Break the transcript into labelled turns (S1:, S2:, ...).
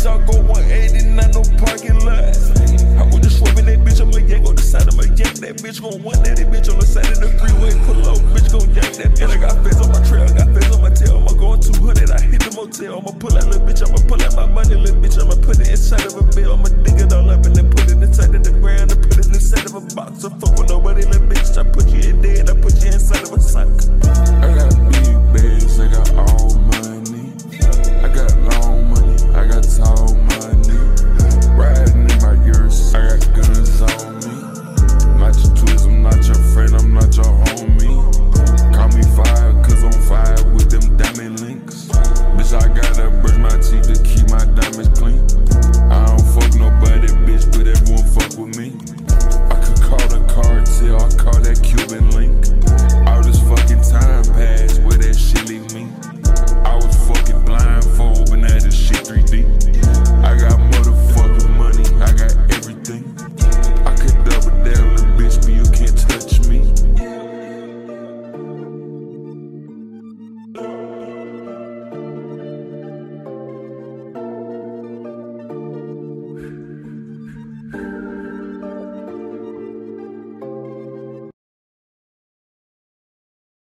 S1: bitch, I'll go 180, not no parking lot. I was just swerving that bitch, I'ma yank on the side of my yank. That bitch gon' want that bitch on the side of the freeway. Pull up, bitch gon' yank that. And I got feds on my trail, got feds on my tail. I'ma go on 200, I hit the motel. I'ma pull out little bitch, I'ma pull out my money, little bitch. I'ma put it inside of a bill. I'ma dig it all up and then put it inside of the ground. And put it inside of a box. I fuck with nobody, little bitch. I put you in there and I put you inside of a sock.
S2: I got big bags, I got all money.